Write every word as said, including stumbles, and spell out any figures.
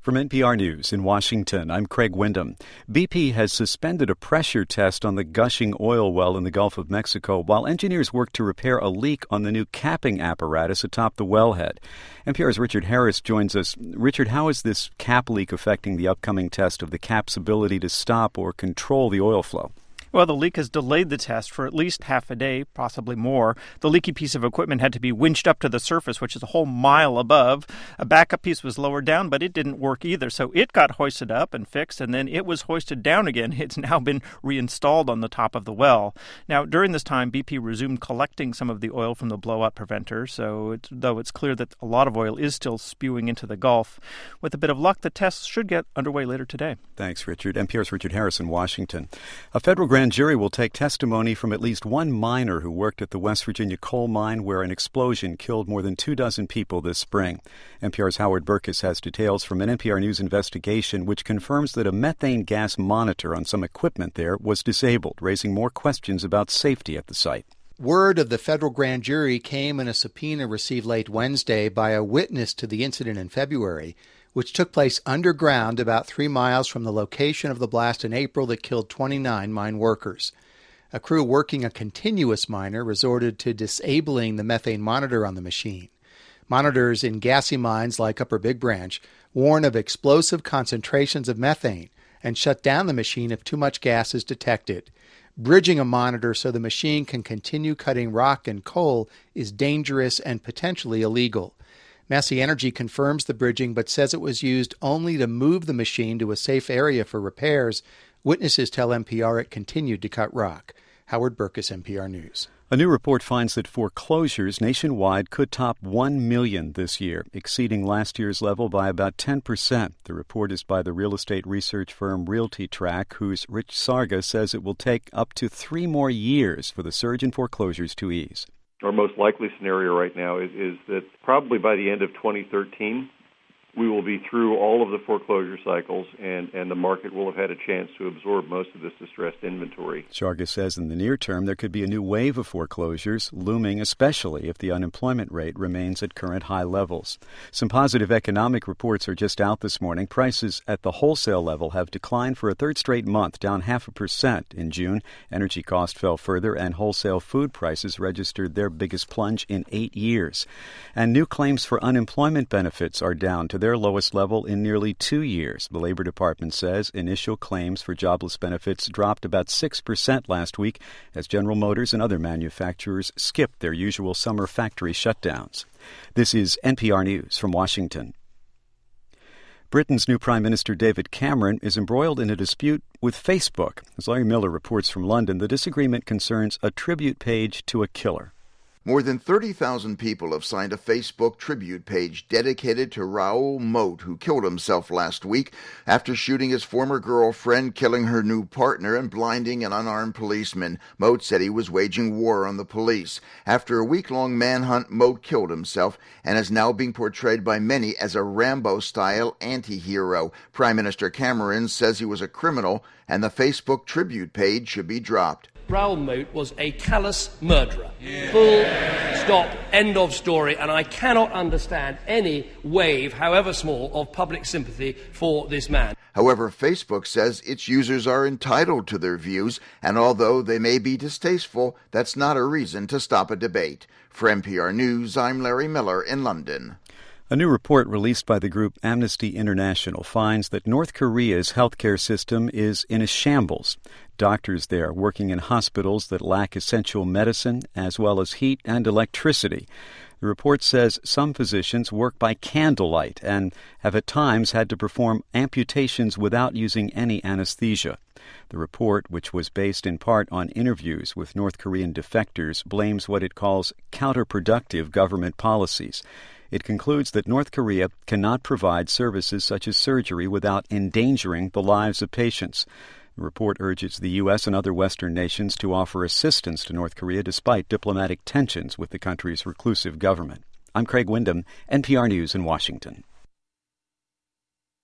From N P R News in Washington, I'm Craig Windham. B P has suspended a pressure test on the gushing oil well in the Gulf of Mexico while engineers work to repair a leak on the new capping apparatus atop the wellhead. N P R's Richard Harris joins us. Richard, how is this cap leak affecting the upcoming test of the cap's ability to stop or control the oil flow? Well, the leak has delayed the test for at least half a day, possibly more. The leaky piece of equipment had to be winched up to the surface, which is a whole mile above. A backup piece was lowered down, but it didn't work either. So it got hoisted up and fixed, and then it was hoisted down again. It's now been reinstalled on the top of the well. Now, during this time, B P resumed collecting some of the oil from the blowout preventer, so it's, though it's clear that a lot of oil is still spewing into the Gulf. With a bit of luck, the tests should get underway later today. Thanks, Richard. N P R's Richard Harris in Washington. A federal grand jury will take testimony from at least one miner who worked at the West Virginia coal mine where an explosion killed more than two dozen people this spring. N P R's Howard Burkus has details from an N P R News investigation which confirms that a methane gas monitor on some equipment there was disabled, raising more questions about safety at the site. Word of the federal grand jury came in a subpoena received late Wednesday by a witness to the incident in February, which took place underground about three miles from the location of the blast in April that killed twenty-nine mine workers. A crew working a continuous miner resorted to disabling the methane monitor on the machine. Monitors in gassy mines like Upper Big Branch warn of explosive concentrations of methane and shut down the machine if too much gas is detected. Bridging a monitor so the machine can continue cutting rock and coal is dangerous and potentially illegal. Massey Energy confirms the bridging but says it was used only to move the machine to a safe area for repairs. Witnesses tell N P R it continued to cut rock. Howard Burkus, N P R News. A new report finds that foreclosures nationwide could top one million this year, exceeding last year's level by about ten percent. The report is by the real estate research firm RealtyTrack, whose Rich Sarga says it will take up to three more years for the surge in foreclosures to ease. Our most likely scenario right now is, is that probably by the end of twenty thirteen, we will be through all of the foreclosure cycles, and, and the market will have had a chance to absorb most of this distressed inventory. Sarga says in the near term there could be a new wave of foreclosures, looming especially if the unemployment rate remains at current high levels. Some positive economic reports are just out this morning. Prices at the wholesale level have declined for a third straight month, down half a percent in June. Energy cost fell further, and wholesale food prices registered their biggest plunge in eight years. And new claims for unemployment benefits are down to their lowest level in nearly two years. The Labor Department says initial claims for jobless benefits dropped about six percent last week as General Motors and other manufacturers skipped their usual summer factory shutdowns. This is N P R News from Washington. Britain's new Prime Minister David Cameron is embroiled in a dispute with Facebook. As Larry Miller reports from London, the disagreement concerns a tribute page to a killer. More than thirty thousand people have signed a Facebook tribute page dedicated to Raoul Moat, who killed himself last week after shooting his former girlfriend, killing her new partner, and blinding an unarmed policeman. Moat said he was waging war on the police. After a week-long manhunt, Moat killed himself and is now being portrayed by many as a Rambo-style anti-hero. Prime Minister Cameron says he was a criminal and the Facebook tribute page should be dropped. Raoul Moat was a callous murderer. Yeah. Full stop, end of story, and I cannot understand any wave, however small, of public sympathy for this man. However, Facebook says its users are entitled to their views, and although they may be distasteful, that's not a reason to stop a debate. For N P R News, I'm Larry Miller in London. A new report released by the group Amnesty International finds that North Korea's healthcare system is in a shambles. Doctors there working in hospitals that lack essential medicine as well as heat and electricity. The report says some physicians work by candlelight and have at times had to perform amputations without using any anesthesia. The report, which was based in part on interviews with North Korean defectors, blames what it calls counterproductive government policies. It concludes that North Korea cannot provide services such as surgery without endangering the lives of patients. The report urges the U S and other Western nations to offer assistance to North Korea despite diplomatic tensions with the country's reclusive government. I'm Craig Windham, N P R News in Washington.